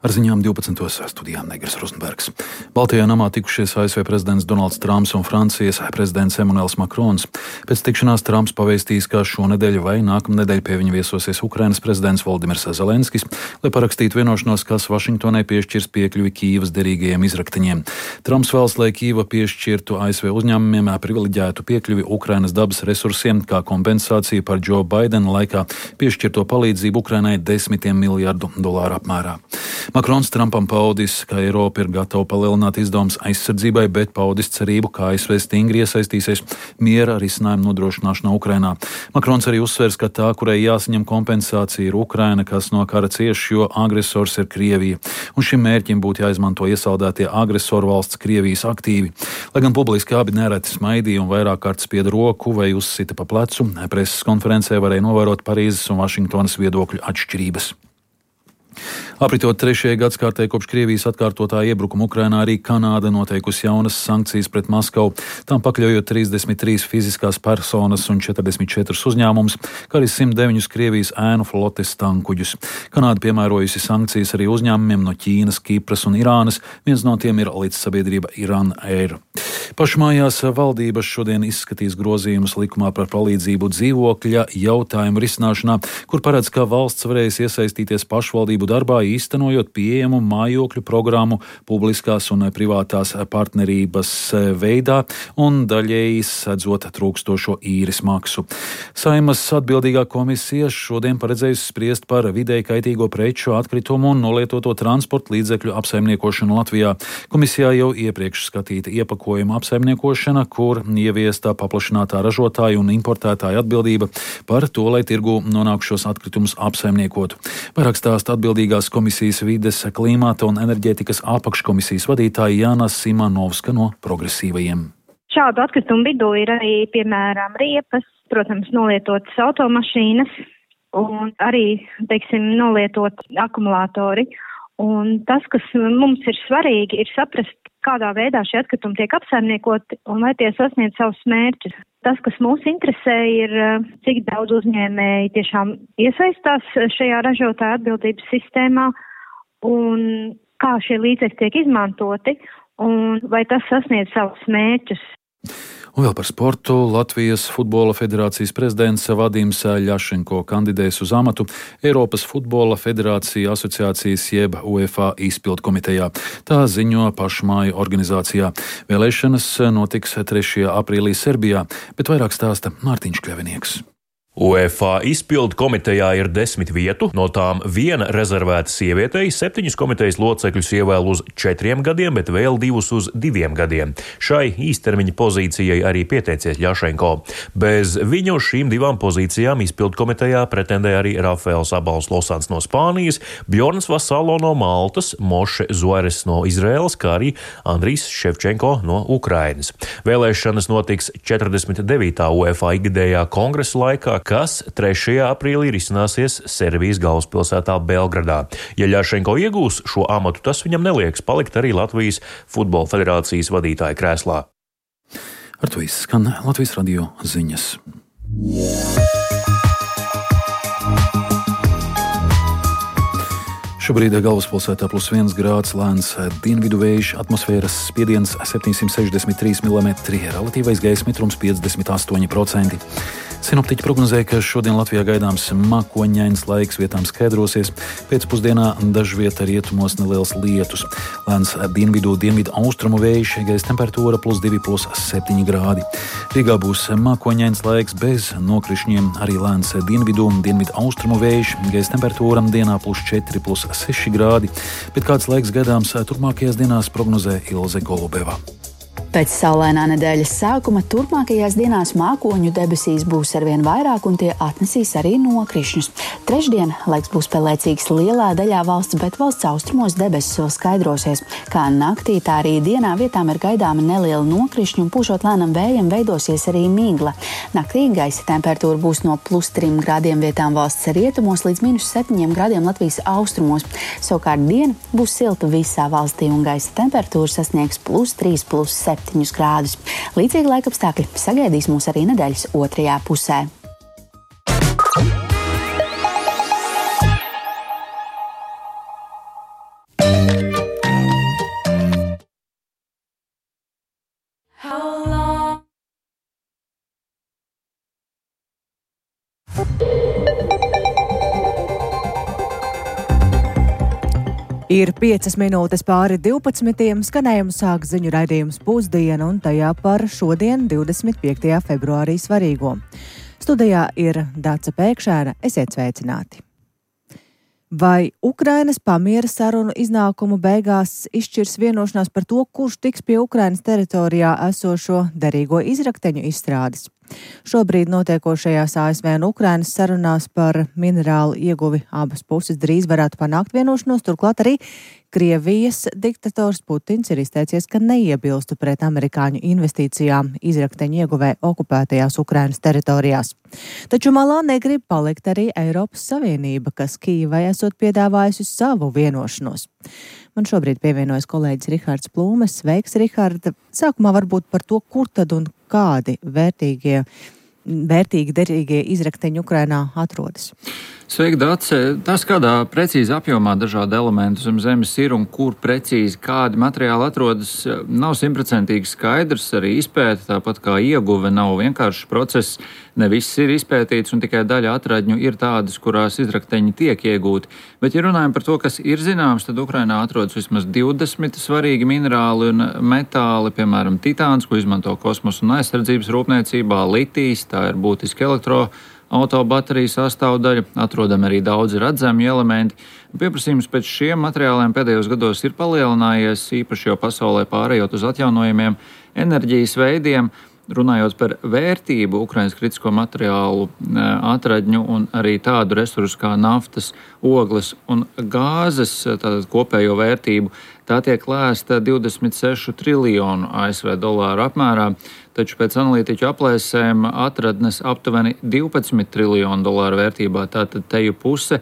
Ar ziņām 12. studijā Negras Rozenbergs. Baltajā namā tikušies ASV prezidents Donalds Trumps un Francijas prezidents Emmanuels Macrons. Pēc tikšanās Trumps pavēstījis, ka šonedēļ vai nākamnedēļ pie viņa viesosies Ukrainas prezidents Voldimirs Zelenskis, lai parakstītu vienošanos, kas Vašingtonai piešķirs piekļuvi Kīivas derīgajiem izrakteņiem. Trumps vēlas, lai Kīiva piešķirtu ASV uzņēmumiem privileģētu piekļuvi Ukrainas dabas resursiem kā kompensāciju par Joe Bidena laikā piešķirto palīdzību Ukrainai $10 miljardu apmērā. Makrons Trumpam paudis, ka Eiropa ir gatava palielināt izdevumus aizsardzībai, bet paudis cerību, ka ASV stingri iesaistīsies miera risinājumu nodrošināšanā Ukrainā. Makrons arī uzsvers, ka tā, kurai jāsaņem kompensācija, ir Ukraina, kas no kara cieš, jo agresors ir Krievija. Un šim mērķim būtu jāizmanto iesaldētie agresoru valsts Krievijas aktīvi. Lai gan publiski abi nereti smaidīja un vairāk kārt spieda roku vai uzsita pa plecu, preses konferencē varēja novērot Parīzes un Vašingtonas viedokļu atšķirības. Apritot 3. gadskārtē kopš Krievijas atkārtotā iebrukuma Ukrainā, arī Kanāda noteikusi jaunas sankcijas pret Maskavu, tām pakļaujot 33 fiziskās personas un 44 uzņēmumus, kā arī 109 Krievijas ēnu flotes tankuģus. Kanāda piemērojusi sankcijas arī uzņēmumiem no Ķīnas, Kipras un Irānas, viens no tiem ir līdzsabiedrība Iran Air. Pašmājās valdības šodien izskatīs grozījumus likumā par palīdzību dzīvokļa jautājumu risināšanā, kur paredz, ka valsts varēs iesaistīties pašvaldību darbā, īstenojot pieejamu mājokļu programmu publiskās un privātās partnerības veidā un daļēji sedzot trūkstošo īres maksu. Saeimas atbildīgā komisija šodien paredzējusi spriest par videi kaitīgo preču, atkritumu un nolietoto transporta līdzekļu apsaimniekošanu Latvijā. Komisijā jau iepriekš skatīta iepakojuma apsaimniekošana, kur ieviesta paplašinātā ražotāju un importētāju atbildība par to, lai tirgū nonākušos atkritumus apsaimniekotu. Vairāk stāsta atbildīgās komisijas vides, klimata un enerģētikas apakškomisijas vadītāja Jāna Simanovska no Progresīvajiem. Šādu atkritumu vidū ir arī, piemēram, riepas, protams, nolietotas automašīnas un arī, nolietot akumulātori. Un tas, kas mums ir svarīgi, ir saprast, kādā veidā šie atkritumi tiek apsaimniekoti un lai tie sasniedz savus mērķus. Tas, kas mūs interesē, ir, cik daudz uzņēmēji tiešām iesaistās šajā ražotāja atbildības sistēmā un kā šie līdzekļi tiek izmantoti un vai tas sasniedz savus mērķus. Un vēl par sportu. Latvijas Futbola federācijas prezidents Vadims Ļašenko kandidēs uz amatu Eiropas Futbola federācija asociācijas jeb UEFA izpildu komitejā. Tā ziņo pašmāju organizācijā. Vēlēšanas notiks 3. aprīlī Serbijā, bet vairāk stāsta Mārtiņš Kļavinieks. UEFA izpildu komitejā ir 10 vietu, no tām 1 rezervēta sievietei, 7 komitejas locekļus ievēl uz 4 gadiem, bet vēl 2 uz 2 gadiem. Šai īstermiņa pozīcijai arī pieteicies Ļašenko. Bez viņu šīm 2 pozīcijām izpildu komitejā pretendē arī Rafaels Abals Losans no Spānijas, Bjorns Vasalo no Maltas, Moše Zuares no Izraēlas, kā arī Andrijs Ševčenko no Ukrainas. Vēlēšanas notiks 49. UEFA ikgadējā kongresa laikā, kas 3. aprīlī risināsies Serbijas galvaspilsētā Belgradā. Ja Ļašenko iegūs šo amatu, tas viņam neliekas palikt arī Latvijas Futbola federācijas vadītāja krēslā. Ar to izskan Latvijas radio ziņas. Šobrīd galvaspilsētā +1 grāds, lēns dienvidu vējš, atmosfēras spiediens 763 mm, relatīvais gaisa mitrums 58%. Sinoptiķi prognozē, ka šodien Latvijā gaidāms mākoņains laiks, vietām skaidrosies, pēcpusdienā dažviet rietumos neliels lietus. Lēns dienvidu austrumu vējš, gaisa temperatūra +2–+7 grādi. Rīgā būs mākoņains laiks bez nokrišņiem, arī lēns dienvidu austrumu vējš, gaisa temperatūra dienā +4–+6 grādi, bet kāds laiks gaidāms turpmākajās dienās prognozē Ilze Golubeva. Pēc saulainā nedēļas sākuma turpmākajās dienās mākoņu debesīs būs arvien vairāk un tie atnesīs arī nokrišņus. Trešdien laiks būs pelēcīgs lielā daļā valsts, bet valsts austrumos debesis vēl skaidrosies. Kā naktī, tā arī dienā vietām ir gaidāma neliela nokrišņa un pūšot lēnam vējam veidosies arī migla. Naktī gaisa temperatūra būs no +3 grādiem vietām valsts rietumos līdz -7 grādiem Latvijas austrumos. Savukārt diena būs silta visā valstī un gaisa temperatūra sasniegs +3–+7 grādus. Līdzīgi laikapstākļi sagaidīs mūs arī nedēļas otrajā pusē. Ir 5 minūtes pāri 12. Skanējumu sāk ziņu raidījums Pusdiena un tajā par šodien 25. februārī svarīgo. Studijā ir Dace Pēkšēna, esiet sveicināti. Vai Ukrainas pamiera sarunu iznākumu beigās izšķirs vienošanās par to, kurš tiks pie Ukrainas teritorijā esošo derīgo izrakteņu izstrādes? Šobrīd notiekošajās ASV un Ukrainas sarunās par minerālu ieguvi abas puses drīz varētu panākt vienošanos, turklāt arī Krievijas diktators Putins ir izteicies, ka neiebilstu pret amerikāņu investīcijām izrakteņu ieguvē okupētajās Ukrainas teritorijās. Taču malā negrib palikt arī Eiropas Savienība, kas Kijevai esot piedāvājusi savu vienošanos. Man šobrīd pievienojas kolēģis Rihards Plūmes. Sveiks, Rihards! Sākumā varbūt par to, kur tad un kādi vērtīgi derīgie izrakteņi Ukrainā atrodas. Sveiki, Dace! Tas, kādā precīzi apjomā dažādi elementi zem zemes ir un kur precīzi kādi materiāli atrodas, nav 100% skaidrs. Arī izpēta, tāpat kā ieguve, nav vienkāršs process. Ne viss ir izpētīts un tikai daļa atradņu ir tādas, kurās izrakteņi tiek iegūti. Bet, ja runājam par to, kas ir zināms, tad Ukrainā atrodas vismaz 20 svarīgi minerāli un metāli, piemēram, titāns, ko izmanto kosmosa un aizsardzības rūpniecībā, litijs, tā ir būtiski autobateriju sastāvdaļa, atrodam arī daudzi redzami elementi. Pieprasījums pēc šiem materiāliem pēdējos gados ir palielinājies, īpaši jau pasaulē pārējot uz atjaunojumiem enerģijas veidiem. Runājot par vērtību, Ukrainas kritisko materiālu atradņu un arī tādu resursu kā naftas, ogles un gāzes, tātad kopējo vērtību, tā tiek lēsta 26 triljonu ASV dolāru apmērā, taču pēc analītiķu aplēsēm atradnes aptuveni 12 triljonu dolāru vērtībā, tātad teju puse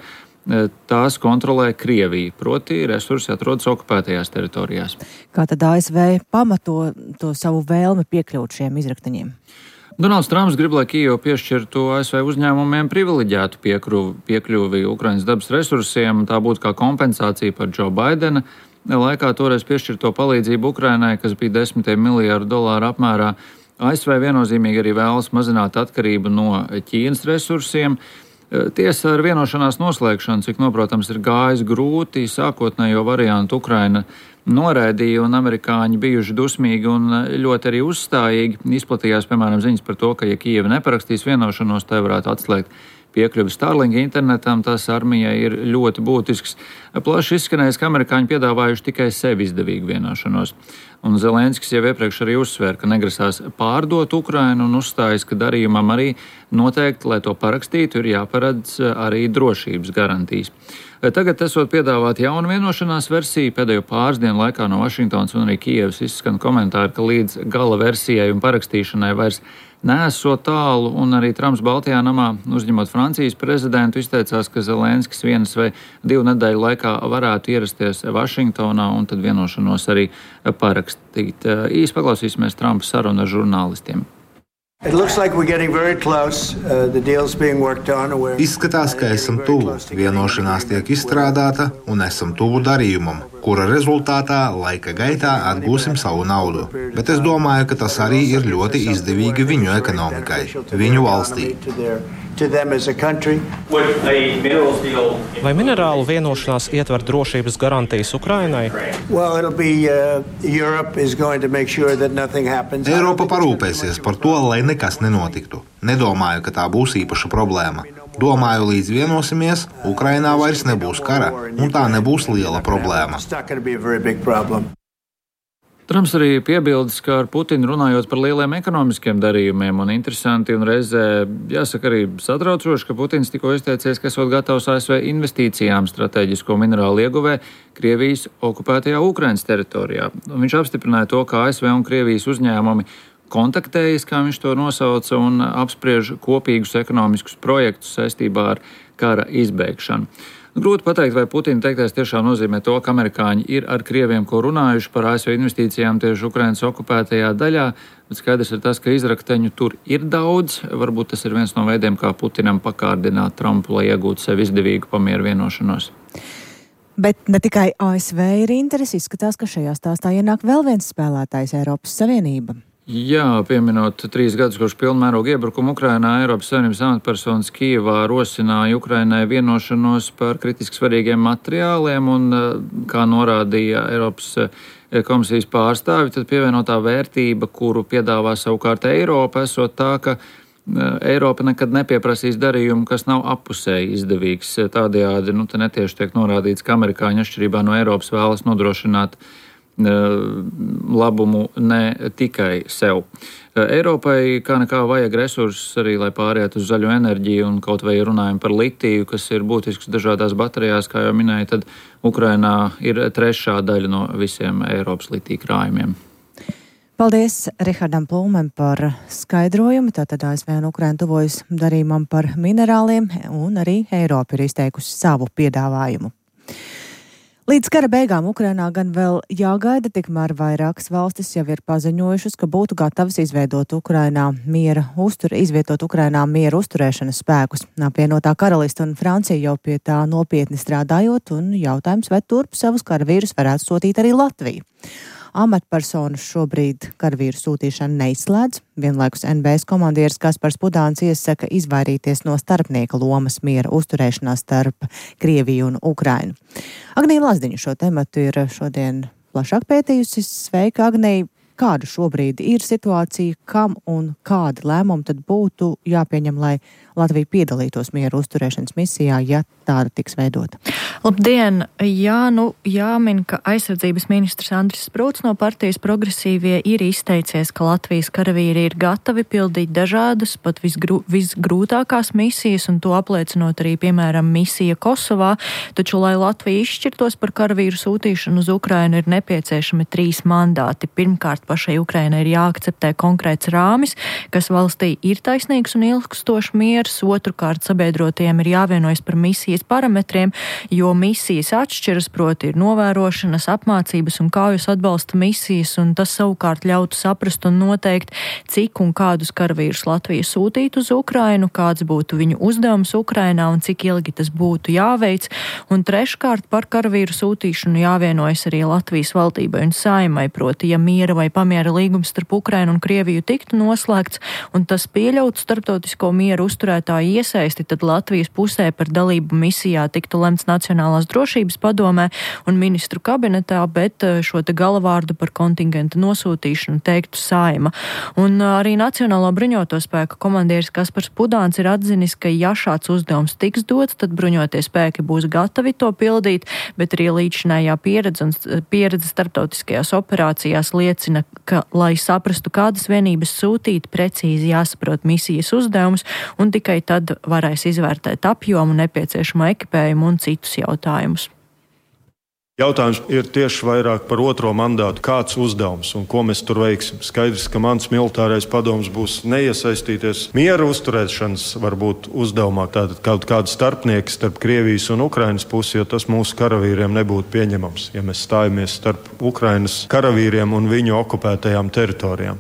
tās kontrolē Krievija, proti resursi atrodas okupētajās teritorijās. Kā tad ASV pamato to savu vēlmi piekļūt šiem izrakteņiem? Donalds Trumps grib, lai Kijeva piešķirtu ASV uzņēmumiem privileģētu piekļuvi Ukrainas dabas resursiem, tā būtu kā kompensācija par Joe Bidena laikā toreiz piešķirto palīdzību Ukrainai, kas bija $10 miljārdu apmērā. ASV viennozīmīgi arī vēlas mazināt atkarību no Ķīnas resursiem. Tiesa ar vienošanās noslēgšanu, cik noprotams, ir gājis grūti, sākotnējo variantu Ukraina noraidīja un amerikāņi bijuši dusmīgi un ļoti arī uzstājīgi. Izplatījās, piemēram, ziņas par to, ka, ja Kijeva neparakstīs vienošanos, tai varētu atslēgt piekļuvi Starlink internetam, tas armijai ir ļoti būtisks. Plaši izskanējis, ka amerikāņi piedāvājuši tikai sevi izdevīgu vienošanos. Un Zelenskis jau iepriekš arī uzsvēra, ka negrasās pārdot Ukrainu un uzstājas, ka darījumam arī noteikti, lai to parakstītu, ir jāparedz arī drošības garantijas. Tagad esot piedāvāt jaunu vienošanās versiju, pēdējo pāris dienu laikā no Vašingtonas un arī Kijevas izskan komentāri, ka līdz gala versijai un parakstīšanai vairs neesot tālu, un arī Trumps Baltijā namā, uzņemot Francijas prezidentu, izteicās, ka Zelenskis 1 vai 2 nedēļu laikā varētu ierasties Vašingtonā un tad vienošanos arī parakstīt. Īsi paklausīsimies Trumpa sarunu ar žurnālistiem. Izskatās, ka esam tuvu. Vienošanās tiek izstrādāta un esam tuvu darījumam, kura rezultātā laika gaitā atgūsim savu naudu. Bet es domāju, ka tas arī ir ļoti izdevīgi viņu ekonomikai, viņu valstī. Vai minerālu vienošanās ietver drošības garantijas Ukrainai? Eiropa parūpēsies par to, lai nekas nenotiktu. Nedomāju, ka tā būs īpaša problēma. Domāju, līdz vienosimies, Ukrainā vairs nebūs kara, un tā nebūs liela problēma. Trumps arī piebildis, ka ar Putinu runājot par lieliem ekonomiskiem darījumiem, un interesanti un reizē, jāsaka, arī satraucoši, ka Putins tikko izteicies, ka esot gatavs ASV investīcijām strateģisko minerālu ieguvē Krievijas okupētajā Ukrainas teritorijā. Un viņš apstiprināja to, ka ASV un Krievijas uzņēmumi kontaktējas, kā viņš to nosauca, un apspriež kopīgus ekonomiskus projektus saistībā ar kara izbeigšanu. Grūti pateikt, vai Putina teiktais tiešām nozīmē to, ka amerikāņi ir ar krieviem, ko runājuši par ASV investīcijām tieši Ukrainas okupētajā daļā, bet skaidrs ir tas, ka izrakteņu tur ir daudz. Varbūt tas ir viens no veidiem, kā Putinam pakārdināt Trumpu, lai iegūtu sev izdevīgu pamieru vienošanos. Bet ne tikai ASV ir interesi, izskatās, ka šajā stāstā ienāk vēl viens spēlētājs - Eiropas Savienība. Jā, pieminot 3 gadus kopš pilnmēroga iebrukuma Ukrainā, Eiropas Savienības amatpersonas Kijevā rosināja Ukrainai vienošanos par kritiski svarīgiem materiāliem, un, kā norādīja Eiropas komisijas pārstāvi, tad pievienotā vērtība, kuru piedāvā savukārt Eiropa, esot tā, ka Eiropa nekad nepieprasīs darījumu, kas nav appusēji izdevīgs. Tādējādi, te netieši tiek norādīts, ka amerikāņi atšķirībā no Eiropas vēlas nodrošināt labumu ne tikai sev. Eiropai kā nekā vajag resursus arī, lai pāriet uz zaļo enerģiju, un kaut vai runājam par litiju, kas ir būtisks dažādās baterijās, kā jau minēju, tad Ukrainā ir 3. daļa no visiem Eiropas litija krājumiem. Paldies Rihardam Plūmem par skaidrojumu. Tātad ASV un Ukraina tuvojas darījumam par minerāliem, un arī Eiropa ir izteikusi savu piedāvājumu. Līdz kara beigām Ukrainā gan vēl jāgaida, tikmēr vairākas valstis jau ir paziņojušas, ka būtu gatavas izvietot Ukrainā miera uzturēšanas spēkus. Apvienotā Karaliste un Francija jau pie tā nopietni strādājot, un jautājums, vai turp savus karavīrus varētu sūtīt arī Latvija. Amatpersonas šobrīd karavīru sūtīšanu neizslēdz. Vienlaikus NBS komandieris Kaspars Pudāns iesaka izvairīties no starpnieka lomas miera uzturēšanā starp Krieviju un Ukrainu. Agnija Lazdiņa šo tematu ir šodien plašāk pētījusi. Sveika, Agnija! Kāda šobrīd ir situācija, kam un kādi lēmumi tad būtu jāpieņem, lai Latvija piedalītos miera uzturēšanas misijā, ja tāda tiks veidota? Labdien! Jā, jāmin, ka aizsardzības ministrs Andris Sprūts no partijas Progresīvie ir izteicies, ka Latvijas karavīri ir gatavi pildīt dažādas, pat visgrūtākās misijas, un to apliecinot arī, piemēram, misija Kosovā, taču, lai Latvija izšķirtos par karavīru sūtīšanu uz Ukrainu, ir nepieciešami 3 mandāti. Pirmkārt, pašai Ukrainai ir jāakceptē konkrēts rāmis, kas valstī ir taisnīgs un ilgstošs miers. Otrkārt, sabiedrotiem ir jāvienojas par misijas parametriem, jo misijas atšķiras, proti ir novērošanas, apmācības un kaujas atbalsta misijas, un tas savukārt ļautu saprast un noteikt, cik un kādus karavīrus Latvija sūtītu uz Ukrainu, kāds būtu viņu uzdevums Ukrainā un cik ilgi tas būtu jāveic. Un treškārt, par karavīru sūtīšanu jāvienojas arī Latvijas valdībai un saimai, proti, ja miera vai pamiera līgums starp Ukrainu un Krieviju tiktu noslēgts, un tas pieļautu starptautisko mieru uzturētāju iesaisti, tad Latvijas pusē par dalību misijā tiktu lemts Nacionālās drošības padomē un ministru kabinetā, bet šo te galavārdu par kontingenta nosūtīšanu teiktu saima. Un arī Nacionālo bruņoto spēku komandieris Kaspars Pudāns ir atzinis, ka ja šāds uzdevums tiks dots, tad bruņotie spēki būs gatavi to pildīt, bet arī līdzinājā pieredze starptautiskajās operācijās liecina, ka, lai saprastu, kādas vienības sūtīt, precīzi jāsaprot misijas uzdevums, un tikai tad varēs izvērtēt apjomu, nepieciešamo ekipējumu un citus jautājumus. Jautājums ir tieši vairāk par otro mandātu, kāds uzdevums un ko mēs tur veiksim. Skaidrs, ka mans militārais padoms būs neiesaistīties miera uzturēšanas varbūt uzdevumā, tātad kaut kāda starpnieki starp Krievijas un Ukrainas pusi, jo tas mūsu karavīriem nebūtu pieņemams, ja mēs stājamies starp Ukrainas karavīriem un viņu okupētajām teritorijām.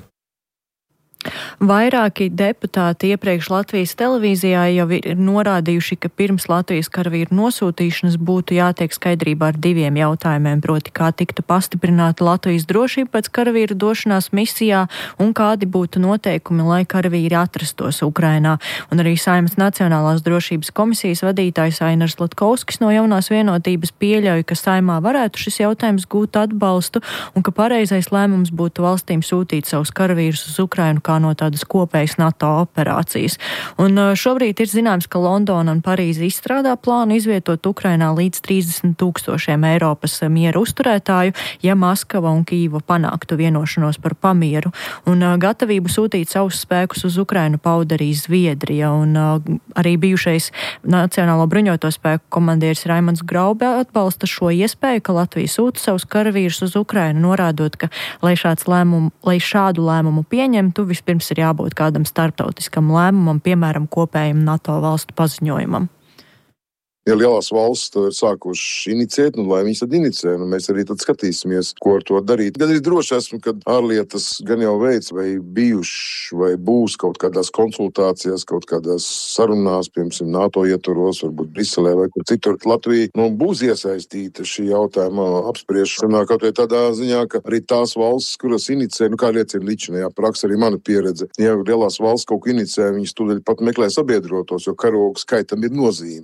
Vairāki deputāti iepriekš Latvijas televīzijā jau ir norādījuši, ka pirms Latvijas karavīru nosūtīšanas būtu jātiek skaidrībā ar 2 jautājumiem, proti kā tiktu pastiprināta Latvijas drošība pēc karavīru došanās misijā un kādi būtu noteikumi, lai karavīri atrastos Ukrainā. Un arī Saeimas Nacionālās drošības komisijas vadītājs Ainars Latkovskis no Jaunās vienotības pieļauj, ka Saeimā varētu šis jautājums gūt atbalstu un ka pareizais lēmums būtu valstīm sūtīt savus karavīrus uz Ukrainu kā no tādas kopējas NATO operācijas. Un šobrīd ir zināms, ka Londona un Parīze izstrādā plānu izvietot Ukrainā līdz 30,000 Eiropas miera uzturētāju, ja Maskava un Kīva panāktu vienošanos par pamieru. Un gatavību sūtīt savus spēkus uz Ukrainu pauda arī Zviedrija, un arī bijušais Nacionālo bruņoto spēku komandieris Raimonds Graube atbalsta šo iespēju, ka Latvija sūta savus karavīrus uz Ukrainu, norādot, ka, lai šādu lēmumu pieņemtu, vispirms ir jābūt kādam starptautiskam lēmumam, piemēram, kopējam NATO valstu paziņojumam. Ja lielās valsts to ir sākušas inicēt, lai viņas tad inicē, mēs arī tad skatīsimies, ko ar to darīt. Gan arī droši esmu, ka ārlietas gan jau veids vai bijuši, vai būs kaut kādās konsultācijās, kaut kādās sarunās, piemēram, NATO ietvaros, varbūt Briselē vai kur citur. Latvija būs iesaistīta šī jautājuma apspriešanā, kaut vai tādā ziņā, ka arī tās valstis, kuras inicē, kā liecina līdzinājā praksa, arī mana pieredze, ja lielās valsts kaut ko inicē, viņas tūdaļ pat meklē sabiedrotos, jo karogu skaitam ir nozīme.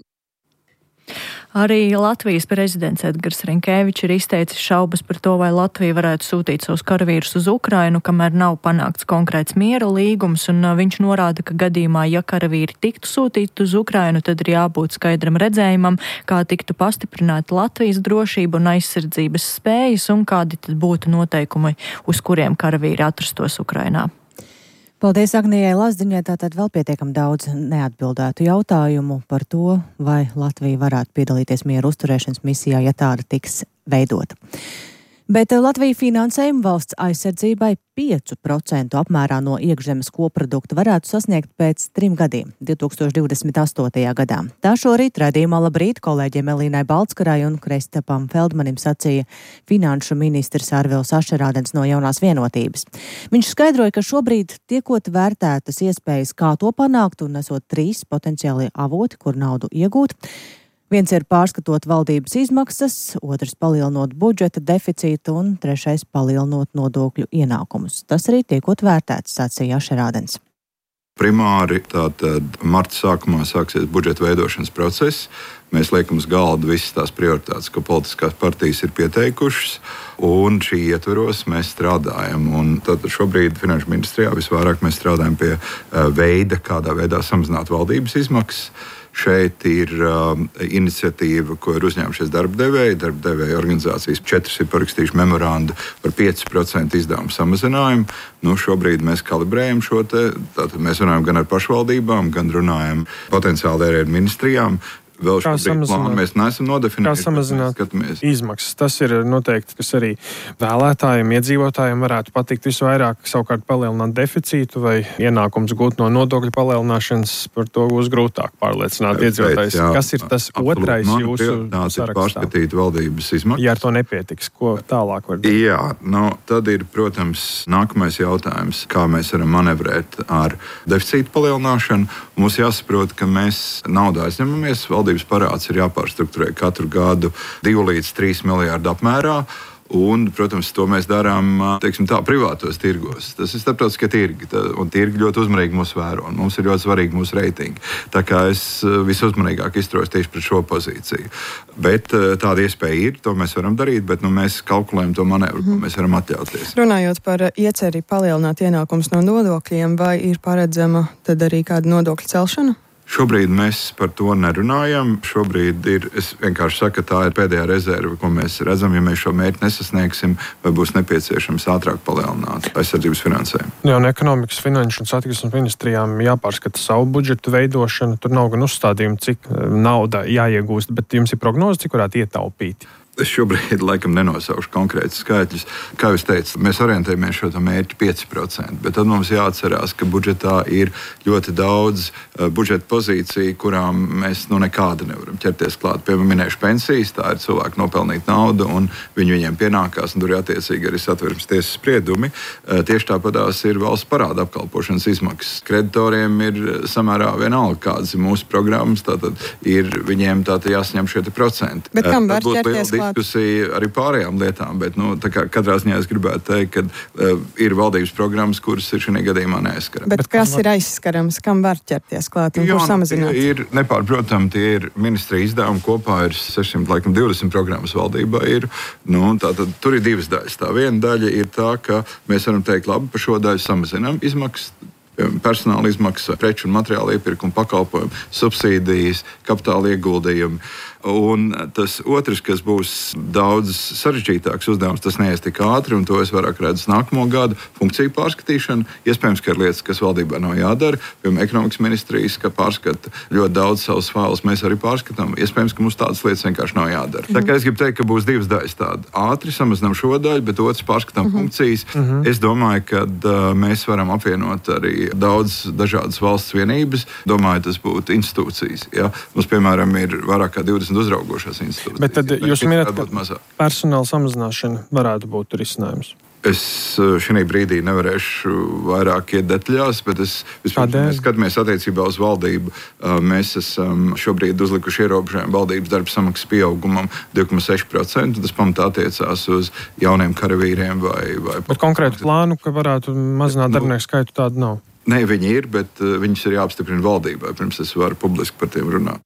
Arī Latvijas prezidents Edgars Rinkēvičs ir izteicis šaubas par to, vai Latvija varētu sūtīt savus karavīrus uz Ukrainu, kamēr nav panākts konkrēts miera līgums, un viņš norāda, ka gadījumā, ja karavīri tiktu sūtīti uz Ukrainu, tad ir jābūt skaidram redzējumam, kā tiktu pastiprināta Latvijas drošība un aizsardzības spējas, un kādi tad būtu noteikumi, uz kuriem karavīri atrastos Ukrainā. Paldies Agnijai Lazdiņai, tātad vēl pietiekam daudz neatbildētu jautājumu par to, vai Latvija varētu piedalīties miera uzturēšanas misijā, ja tāda tiks veidota. Bet Latvija finansējumu valsts aizsardzībai 5% apmērā no iekšzemes koprodukta varētu sasniegt pēc 3 gadiem, 2028. gadā. Tā šorīt raidījumā Labrīt kolēģiem Elīnai Baltskarai un Kristapam Feldmanim sacīja finanšu ministrs Arvils Ašerādens no Jaunās vienotības. Viņš skaidroja, ka šobrīd tiekot vērtētas iespējas, kā to panākt, un esot 3 potenciālie avoti, kur naudu iegūt. Viens ir pārskatot valdības izmaksas, otrs palielinot budžeta deficītu un trešais palielinot nodokļu ienākumus. Tas arī tiekot vērtēts, sacīja Ašerādens. Primāri tātad marta sākumā sāksies budžeta veidošanas process. Mēs liekam uz galda visas tās prioritātes, ko politiskās partijas ir pieteikušas, un šī ietveros mēs strādājam. Un tātad šobrīd Finanšu ministrijā visvairāk mēs strādājam pie veida, kādā veidā samazināt valdības izmaksas. Šeit ir iniciatīva, ko ir uzņēmušies darbdevēji. Darbdevēju organizācijas 4 ir parakstījuši memorandu par 5% izdevumu samazinājumu. Šobrīd mēs kalibrējam šo te. Tātad mēs runājam gan ar pašvaldībām, gan runājam potenciāli arī ar ministrijām. Vēl šobrīd plānu mēs neesam nodefinējuši. Kā samazināt izmaksas? Tas ir noteikti, kas arī vēlētājiem, iedzīvotājiem varētu patikt visvairāk, savukārt palielināt deficītu vai ienākums gūt no nodokļu palielināšanas, par to būs grūtāk pārliecināt iedzīvotājus. Kas ir tas otrais jūsu sarakstā? Pārskatīt valdības izmaksas. Ja ar to nepietiks, ko tālāk var darīt? Jā, tad ir, protams, nākamais jautājums, kā mēs varam manevrēt ar deficītu palielināšanu. Mums jāsaprot, ka mēs naudu aizņemamies. Valdības parāds ir jāpārstrukturē katru gadu 2 līdz 3 miljārdu apmērā. Un, protams, to mēs darām privātos tirgos. Tas ir starptautiskie tirgi, un tirgi ļoti uzmanīgi mūs vēro. Mums ir ļoti svarīgi mūsu reitingi. Tā kā es visuzmanīgāk izturos tieši pret šo pozīciju. Bet tāda iespēja ir, to mēs varam darīt, bet mēs kalkulējam to manevru, ko mēs varam atļauties. Runājot par ieceri palielināt ienākumus no nodokļiem, vai ir paredzama tad arī kāda nodokļa celšana? Šobrīd mēs par to nerunājam. Šobrīd es vienkārši saku, ka tā ir pēdējā rezerve, ko mēs redzam. Ja mēs šo mērķi nesasniegsim, vai būs nepieciešams ātrāk palielināt aizsardzības finansējumu. Jā, un ekonomikas, finanšu un satiksmes ministrijām jāpārskata savu budžetu veidošanu. Tur nav gan uzstādījumi, cik nauda jāiegūst, bet jums ir prognoze, cik varētu ietaupīt. Es šobrīd laikam nenosaušu konkrētus skaitļus. Kā jūs teicat, mēs orientējamies šo mērķi 5%, bet tad mums jāatcerās, ka budžetā ir ļoti daudz budžeta pozīciju, kurām mēs nekādu nevaram ķerties klāt. Piemēram, minēšu pensijas, tā ir cilvēku nopelnīta nauda, un viņiem pienākās, un tur ir attiecīgi arī Satversmes tiesas spriedumi. Tieši tāpatās ir valsts parāda apkalpošanas izmaksas. Kreditoriem ir samērā vienalga, kādas ir mūsu programmas, tātad ir viņiem jāsaņem šie procenti. Bet kam var ķerties klāt? Diskusija arī pārējām lietām, bet katrā ziņā es gribētu teikt, ka ir valdības programmas, kuras ir šajā gadījumā neaizskarams. Bet kas ir aizskarams, kam var ķerties klāt un kur samazināt? Ir nepārprotami, tie ir ministrija izdevumi, kopā ir 620 programmas valdībā. Tātad tur ir 2 daļas. Tā viena daļa ir tā, ka mēs varam teikt, labi, par šo daļu samazinām izmaksas, personāla izmaksas, preču un materiāla iepirkuma pakalpojumu, subsīdijas, kapitāla ieguldījumi. Un tas otrs, kas būs daudz sarežģītāks uzdevums, tas neies tik ātri, un to es vairāk redzu nākamo gadu funkciju pārskatīšanu. Iespējams, ka ir lietas, kas valdībā nav jādara. Piemēram, ekonomikas ministrijas, ka pārskata ļoti daudz savus failus, mēs arī pārskatām. Iespējams, ka mums tādas lietas vienkārši nav jādara. Tā kā es gribu teikt, ka būs 2 daļas tādas. Ātri samazinām šo daļu, bet otrs pārskatām funkcijas. Es domāju, ka mēs varam apvienot arī daudz dažādas valsts vienības. Domāju, tas būtu institūcijas. Ja? Mums, piemēram, ir vairāk kā 20 uzraugošās institūcijas. Bet tad jūs minat, ka personāla samazināšana varētu būt risinājums? Es šī brīdī nevarēšu vairāk iet detaļās, bet mēs skatāmies attiecībā uz valdību. Mēs esam šobrīd uzlikuši ierobežojumu valdības darba samaksas pieaugumam 2,6%. Tas pamatā attiecās uz jauniem karavīriem vai Bet konkrētu plānu, ka varētu mazināt darbinieku skaitu, tādu nav? Nē, viņi ir, bet viņus ir jāapstiprina valdībai, pirms es varu publiski par tiem runāt.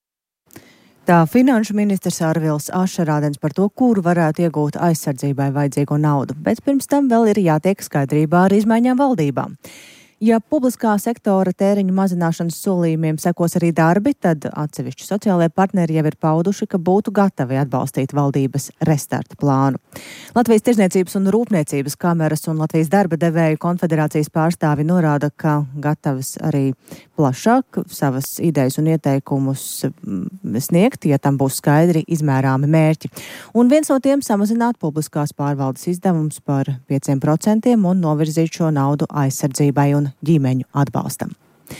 Tā finanšu ministrs Arvils Ašerādens par to, kuru varētu iegūt aizsardzībai vajadzīgo naudu, bet pirms tam vēl ir jātiek skaidrībā ar izmaiņām valdībām. Ja publiskā sektora tēriņu mazināšanas solījumiem sekos arī darbi, tad atsevišķi sociālajie partneri jau ir pauduši, ka būtu gatavi atbalstīt valdības restarta plānu. Latvijas Tirdzniecības un Rūpniecības kameras un Latvijas darba devēju konfederācijas pārstāvi norāda, ka gatavs arī plašāk savas idejas un ieteikumus sniegt, ja tam būs skaidri izmērāmi mērķi. Un viens no tiem samazināt publiskās pārvaldes izdevumus par 5% un novirzīt šo naudu aizsardzībai un ģimeņu atbalstam.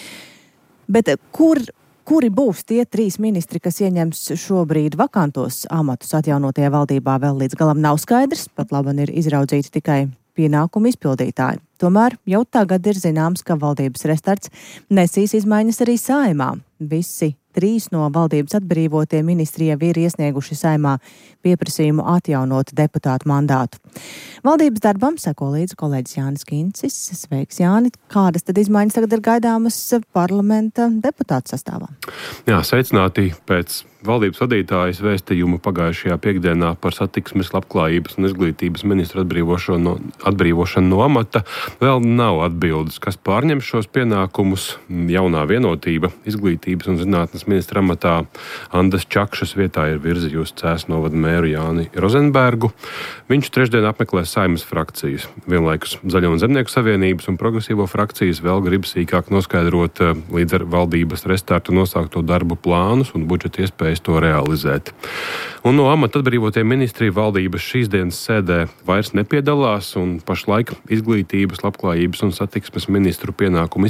Bet kuri būs tie 3 ministri, kas ieņems šobrīd vakantos amatus atjaunotajā valdībā, vēl līdz galam nav skaidrs, pat labi ir izraudzīti tikai pienākumu izpildītāji. Tomēr jau tagad ir zināms, ka valdības restarts nesīs izmaiņas arī Saeimā. Visi 3 no valdības atbrīvotie ministri jau ir iesnieguši Saeimā pieprasījumu atjaunot deputātu mandātu. Valdības darbam seko līdzi kolēģis Jānis Kincis. Sveiks, Jāni! Kādas tad izmaiņas tagad ir gaidāmas parlamenta deputātu sastāvā? Jā, sveicināti pēc valdības vadītājas vēstījumu pagājušajā piekdienā par satiksmes, labklājības un izglītības ministru atbrīvošanu no amata. Vēl nav atbildes, kas pārņem šos pienākumus. Jaunā vienotība izglītības un zinātnes ministra amatā Andas Čakšas vietā ir virzījusi Cēsu novada mēru Jāni Rozenbergu. Viņš trešdien apmeklē Saeimas frakcijas. Vienlaikus Zaļo un Zemnieku savienības un progresīvo frakcijas vēl grib sīkāk noskaidrot līdz ar valdības restartu nosākto darbu plānus un budžeta iespējas to realizēt. Un no amata atbrīvotie ministri valdības šīs dienas sēdē vairs nepiedalās, un pašlaik izglītības, labklājības un satiksmes ministru pienākumu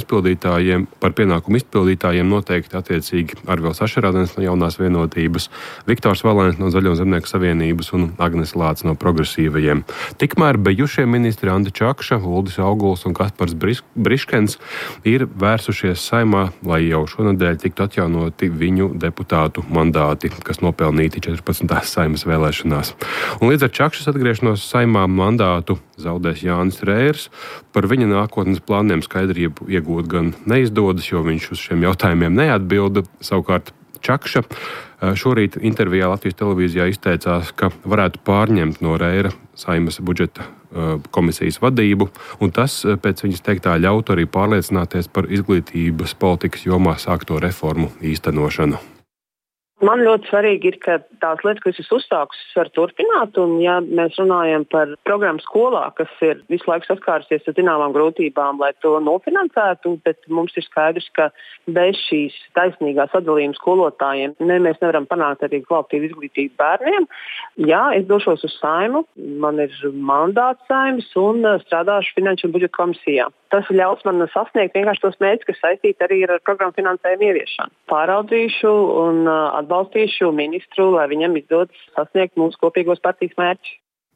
izpildītājiem noteikti attiecīgi Arvils Ašerādens no Jaunās vienotības, Viktors Valēns no Zaļo un Zemnieku savienības un Agnes Lāce no progresīvajiem. Tikmēr bijušie ministri Anda Čakša, Uldis Auguls un Kaspars Briškens ir vērsušies Saeimā, lai jau šonedēļ tiktu atjaunoti viņu deputātu mandāti, kas nopelnīti 14. Saeimas vēlēšanās. Un līdz ar Čakšas atgriešanos Saeimā mandātu zaudēs Jānis Rērs. Par viņa nākotnes plāniem skaidrību iegūt gan neizdodas, jo viņš uz šiem jautājumiem neatbilda. Savukārt Čakša šorīt intervijā Latvijas televīzijā izteicās, ka varētu pārņemt no Rēra Saeimas budžeta komisijas vadību, un tas, pēc viņas teiktā, ļautu arī pārliecināties par izglītības politikas jomā sākto reformu īstenošanu. Man ļoti svarīgi ir, ka tās lietas, kas ir uzsākusi, var turpināt, un ja mēs runājam par programmu skolā, kas ir visu laiku saskārusies ar zināmām grūtībām, lai to nofinansētu, bet mums ir skaidrs, ka bez šīs taisnīgās sadalījuma skolotājiem mēs nevaram panākt arī kvalitīvu izglītību bērniem. Jā, es došos uz Saeimu, man ir mandāts Saeimas un strādāšu finanšu un budžeta komisijā. Tas ļaus man sasniegt vienkārši tos mērķus, kas saistīti arī ar programmu finansējumu ieviešanu. Pāraudzīšu un atbalstīšu ministru, lai viņam izdodas sasniegt mūsu kopīgos partijas mērķus.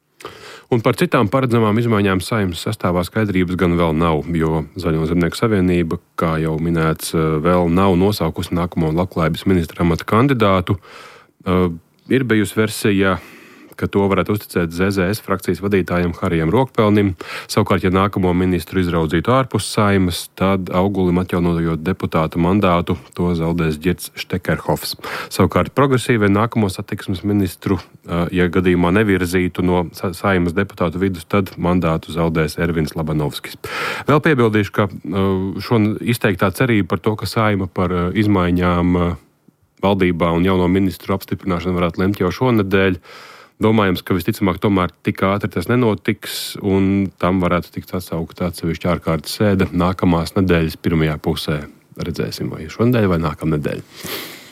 Un par citām paredzamām izmaiņām Saeimas sastāvā skaidrības gan vēl nav, jo Zaļo un Zemnieku savienība, kā jau minēts, vēl nav nosaukusi nākamo labklājības ministra amata kandidātu. Ir bijusi versija, ka to varētu uzticēt ZZS frakcijas vadītājiem Harijam Rokpelnim. Savukārt, ja nākamo ministru izraudzītu ārpus Saeimas, tad Augulim atjaunojot deputātu mandātu, to zaudēs Ģirds Štekerhofs. Savukārt, progresīvie nākamo satiksmes ministru, ja gadījumā nevirzītu no Saeimas deputātu vidus, tad mandātu zaudēs Ervins Labanovskis. Vēl piebildīšu, ka izteiktā cerība par to, ka Saeima par izmaiņām valdībā un jauno ministru apstiprināšanu varētu lemt jau šonedēļ. Domājams, ka visticamāk tomēr tik ātri tas nenotiks, un tam varētu tikt atsaukta atsevišķa ārkārtas sēde nākamās nedēļas pirmajā pusē. Redzēsim, vai šonedēļ vai nākamnedēļ.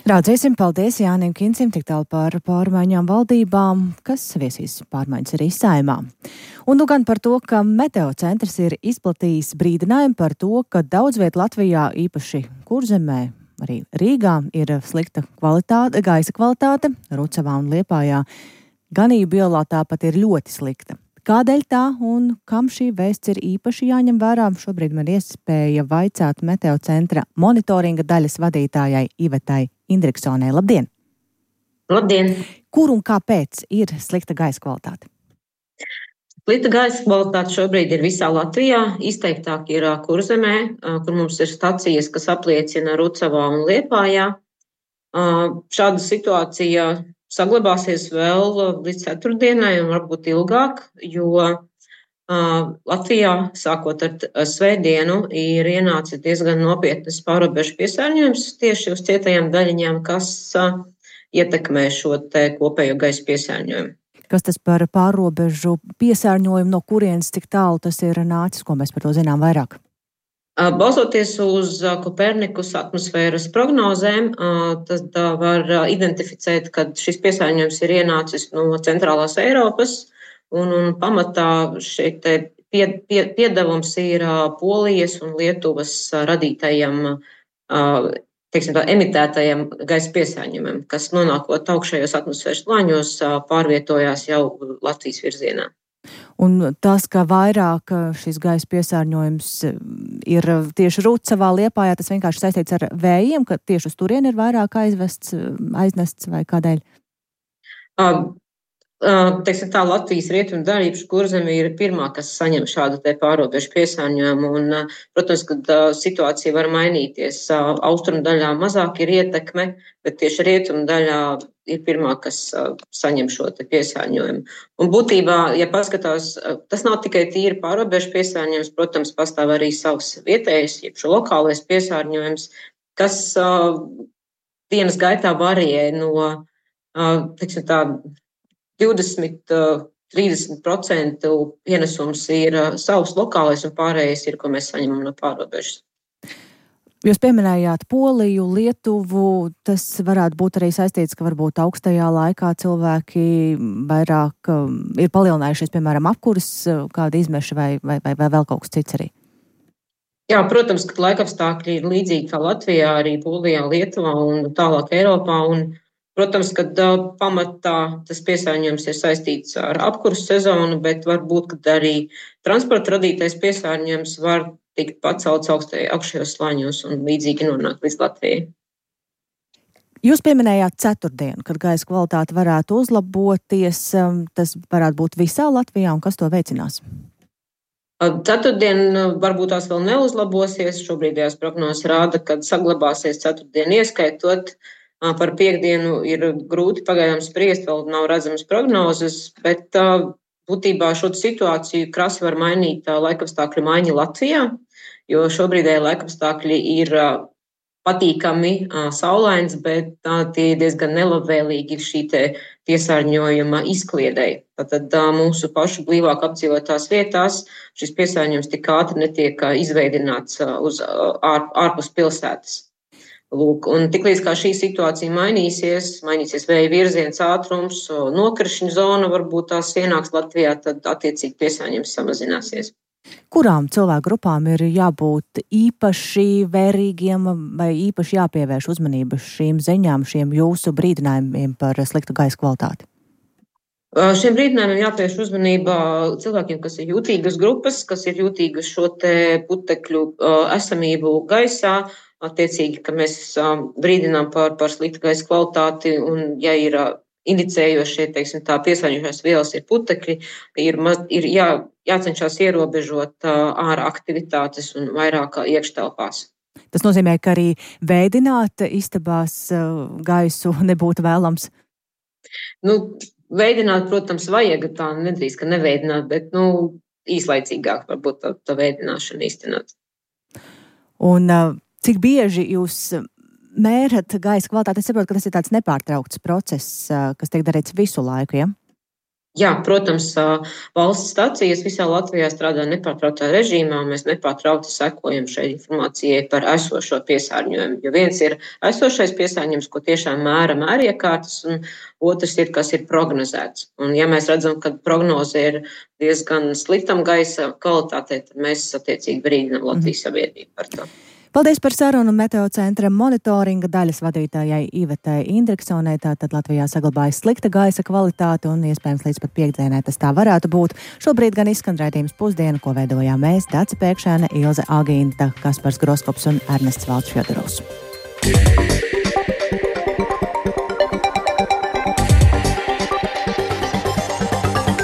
Raudzēsim, paldies Jānim Kincim tik tālu par pārmaiņām valdībām, kas viesīs pārmaiņas arī Saeimā. Un nu gan par to, ka Meteocentrs ir izplatījis brīdinājumu par to, ka daudz viet Latvijā, īpaši Kurzemē, arī Rīgā, ir slikta gaisa kvalitāte, Rucavā un Liepājā. Ganību ielā tāpat ir ļoti slikta. Kādēļ tā un kam šī vēsts ir īpaši jāņem vērā? Šobrīd man iespēja vaicāt Meteocentra monitoringa daļas vadītājai Ivetai Indriksonai. Labdien! Labdien! Kur un kāpēc ir slikta gaisa kvalitāte? Slikta gaisa kvalitāte šobrīd ir visā Latvijā. Izteiktāk ir Kurzemē, kur mums ir stacijas, kas apliecina Rucavā un Liepājā. Šāda situācija saglabāsies vēl līdz ceturtdienai un varbūt ilgāk, jo Latvijā, sākot ar svētdienu, ir ienācis diezgan nopietnas pārobežu piesārņojums tieši uz cietajām daļiņām, kas ietekmē šo te kopējo gaisa piesārņojumu. Kas tas par pārobežu piesārņojumu, no kurienes cik tālu tas ir nācis, ko mēs par to zinām vairāk? Balstoties uz Kopernikus atmosfēras prognozēm, tad var identificēt, ka šis piesārņojums ir ienācis no centrālās Eiropas, un pamatā šeit piedevums ir Polijas un Lietuvas radītajam, emitētajam gaisa piesārņojumam, kas nonākot augšējos atmosfēras slāņos pārvietojās jau Latvijas virzienā. Un tas, ka vairāk šis gaisa piesārņojums ir tieši Rucavā, Liepājā, tas vienkārši saistīts ar vējiem, ka tieši uz turieni ir vairāk aiznests vai kādēļ? Tā Latvijas rietumu daļa, īpaši Kurzeme, ir pirmā, kas saņem šādu te pārobežu piesārņojumu. Un, protams, kad situācija var mainīties. Austrumu daļā mazāk ir ietekme, bet tieši rietumu daļā ir pirmā, kas saņem šo te piesārņojumu. Un būtībā, ja paskatās, tas nav tikai tīri pārobežu piesārņojums, protams, pastāv arī savs vietējs, jeb šo lokālais piesārņojums, kas dienas gaitā varijē no, 20–30% pienesums ir savs lokālais un pārējais ir, ko mēs saņemam no pārobežas. Jūs pieminējāt Poliju, Lietuvu, tas varētu būt arī saistīts, ka varbūt augstajā laikā cilvēki vairāk ir palielinājušies, piemēram, apkuras kāda izmeša vai vēl kaut kas cits arī? Jā, protams, ka laikapstākļi ir līdzīgi kā Latvijā, arī Polijā, Lietuvā un tālāk Eiropā. Un, protams, ka pamatā tas piesārņojums ir saistīts ar apkuras sezonu, bet varbūt, ka arī transporta radītais piesārņojums var tikt pacelts augšējos slāņos un līdzīgi nonākt līdz Latvijai. Jūs pieminējāt ceturtdienu, kad gaisa kvalitāte varētu uzlaboties. Tas varētu būt visā Latvijā, un kas to veicinās? Ceturtdien varbūt tās vēl neuzlabosies. Šobrīdējās prognozes rāda, ka saglabāsies ceturtdienu ieskaitot. Par piekdienu ir grūti pagaidām spriest, vēl nav redzamas prognozes, bet būtībā šo situāciju krasi var mainīt laikapstākļu maiņa Latvijā, jo šobrīdēji laikapstākļi ir patīkami saulains, bet tie ir diezgan nelabvēlīgi šī piesārņojuma izkliedei. Tad mūsu pašu blīvāk apdzīvotās vietās šis piesārņojums tik ātri netiek izveidināts uz ārpus pilsētas. Lūk, un tiklīdz kā šī situācija mainīsies vēja virziens, ātrums, nokrišņu zona, varbūt tās ienāks Latvijā, tad attiecīgi piesārņojums samazināsies. Kurām cilvēku grupām ir jābūt īpaši vērīgiem vai īpaši jāpievērš uzmanība šīm ziņām, šiem jūsu brīdinājumiem par sliktu gaisa kvalitāti? Šiem brīdinājumiem jāpievērš uzmanība cilvēkiem, kas ir jūtīgas grupas, kas ir jūtīgi uz šo te putekļu esamību gaisā. Attiecīgi, ka mēs brīdinām par sliktu gaisa kvalitāti un, ja ir indicējošie, piesārņojošās vielas ir putekļi, ir jācenšas ierobežot ārā aktivitātes un vairāk iekštelpās. Tas nozīmē, ka arī veidināt istabās gaisu nebūtu vēlams? Veidināt, protams, vajag, tā nedrīkst, ka neveidināt, bet, īslaicīgāk varbūt tā veidināšana īstenot. Un cik bieži jūs mērat gaisa kvalitāti? Es saprotu, ka tas ir tāds nepārtraukts process, kas tiek darīts visu laiku, ja? Jā, protams, valsts stacijas visā Latvijā strādā nepārtrauktā režīmā, un mēs nepārtraukti sekojam šai informācijai par esošo piesārņojumu. Jo viens ir esošais piesārņojums, ko tiešām mēra mēriekārtas, un otrs ir, kas ir prognozēts. Un ja mēs redzam, ka prognoze ir diezgan sliktam gaisa kvalitātei, tad mēs attiecīgi brīdinām Latvijas sabiedrību par to. Paldies par sarunu Meteocentra monitoringa daļas vadītājai Ivetei Indriksonai. Tātad Latvijā saglabājas slikta gaisa kvalitāte un iespējams līdz pat piekdienai tas tā varētu būt. Šobrīd gan izskan raidījums Pusdiena, ko veidojām mēs, Dace Pēkšēne, Ilze Agīnta, Kaspars Groskops un Ernests Valds Fjodorovs.